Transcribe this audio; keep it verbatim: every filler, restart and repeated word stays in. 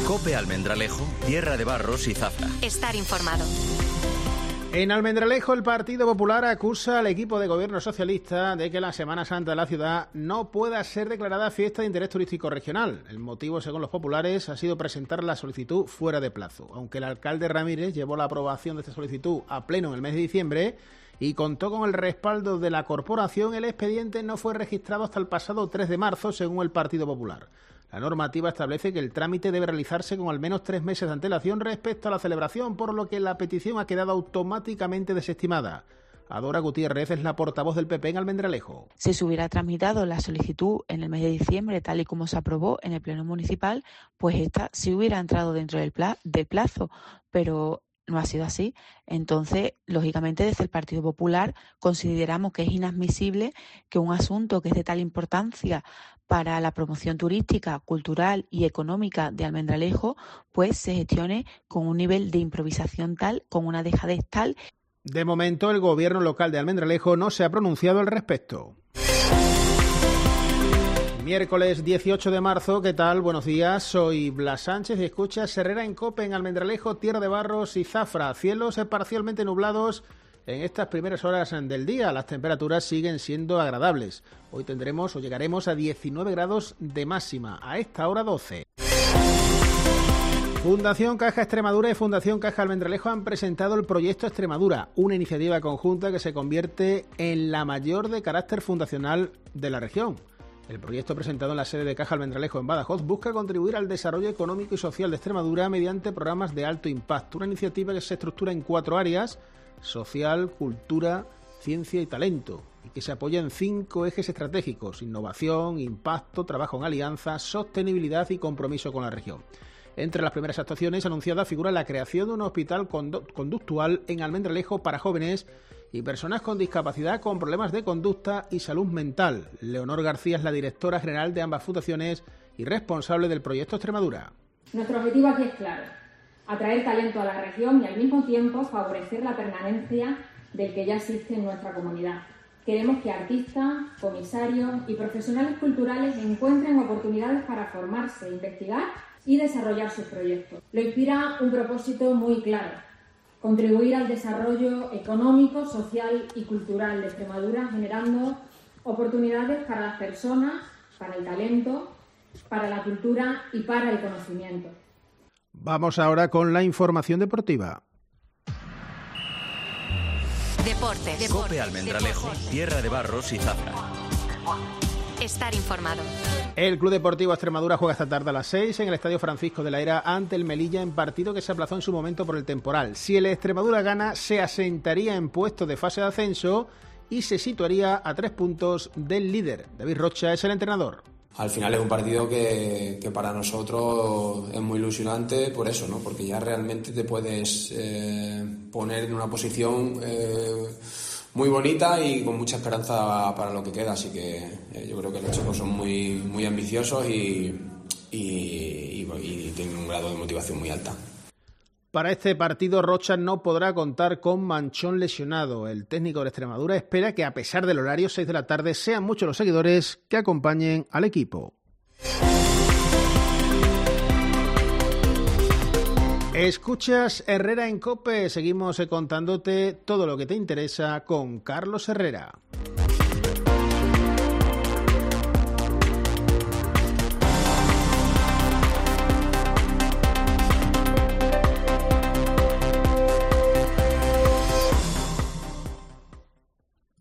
COPE Almendralejo, tierra de barros y zafra. Estar informado. En Almendralejo, el Partido Popular acusa al equipo de gobierno socialista de que la Semana Santa de la ciudad no pueda ser declarada fiesta de interés turístico regional. El motivo, según los populares, ha sido presentar la solicitud fuera de plazo. Aunque el alcalde Ramírez llevó la aprobación de esta solicitud a pleno en el mes de diciembre y contó con el respaldo de la corporación, el expediente no fue registrado hasta el pasado tres de marzo, según el Partido Popular. La normativa establece que el trámite debe realizarse con al menos tres meses de antelación respecto a la celebración, por lo que la petición ha quedado automáticamente desestimada. Adora Gutiérrez es la portavoz del P P en Almendralejo. Si se hubiera tramitado la solicitud en el mes de diciembre, tal y como se aprobó en el Pleno Municipal, pues esta sí hubiera entrado dentro del, pla- del plazo, pero no ha sido así. Entonces, lógicamente, desde el Partido Popular consideramos que es inadmisible que un asunto que es de tal importancia para la promoción turística, cultural y económica de Almendralejo, pues se gestione con un nivel de improvisación tal, con una dejadez tal. De momento, el gobierno local de Almendralejo no se ha pronunciado al respecto. Miércoles dieciocho de marzo, ¿qué tal? Buenos días, soy Blas Sánchez y escuchas Herrera en COPE en Almendralejo, tierra de barros y zafra. Cielos parcialmente nublados en estas primeras horas del día. Las temperaturas siguen siendo agradables. Hoy tendremos o llegaremos a diecinueve grados de máxima, a esta hora doce. Fundación Caja Extremadura y Fundación Caja Almendralejo han presentado el proyecto Extremadura, una iniciativa conjunta que se convierte en la mayor de carácter fundacional de la región. El proyecto presentado en la sede de Caja Almendralejo en Badajoz busca contribuir al desarrollo económico y social de Extremadura mediante programas de alto impacto, una iniciativa que se estructura en cuatro áreas: social, cultura, ciencia y talento, y que se apoya en cinco ejes estratégicos: innovación, impacto, trabajo en alianzas, sostenibilidad y compromiso con la región. Entre las primeras actuaciones anunciadas figura la creación de un hospital conductual en Almendralejo para jóvenes y personas con discapacidad con problemas de conducta y salud mental. Leonor García es la directora general de ambas fundaciones y responsable del proyecto Extremadura. Nuestro objetivo aquí es claro: atraer talento a la región y al mismo tiempo favorecer la permanencia del que ya existe en nuestra comunidad. Queremos que artistas, comisarios y profesionales culturales encuentren oportunidades para formarse, investigar y desarrollar sus proyectos. Lo inspira un propósito muy claro: contribuir al desarrollo económico, social y cultural de Extremadura, generando oportunidades para las personas, para el talento, para la cultura y para el conocimiento. Vamos ahora con la información deportiva. Deportes. COPE Almendralejo, Deportes. tierra de barros y zafra. Estar informado. El Club Deportivo Extremadura juega esta tarde a las seis en el Estadio Francisco de la Era ante el Melilla, en partido que se aplazó en su momento por el temporal. Si el Extremadura gana, se asentaría en puesto de fase de ascenso y se situaría a tres puntos del líder. David Rocha es el entrenador. Al final es un partido que, que para nosotros es muy ilusionante por eso, ¿no? Porque ya realmente te puedes eh, poner en una posición eh, muy bonita y con mucha esperanza para lo que queda. Así que eh, yo creo que los chicos son muy, muy ambiciosos y, y, y, y tienen un grado de motivación muy alta. Para este partido, Rocha no podrá contar con Manchón lesionado. El técnico de Extremadura espera que, a pesar del horario seis de la tarde, sean muchos los seguidores que acompañen al equipo. Escuchas Herrera en COPE. Seguimos contándote todo lo que te interesa con Carlos Herrera.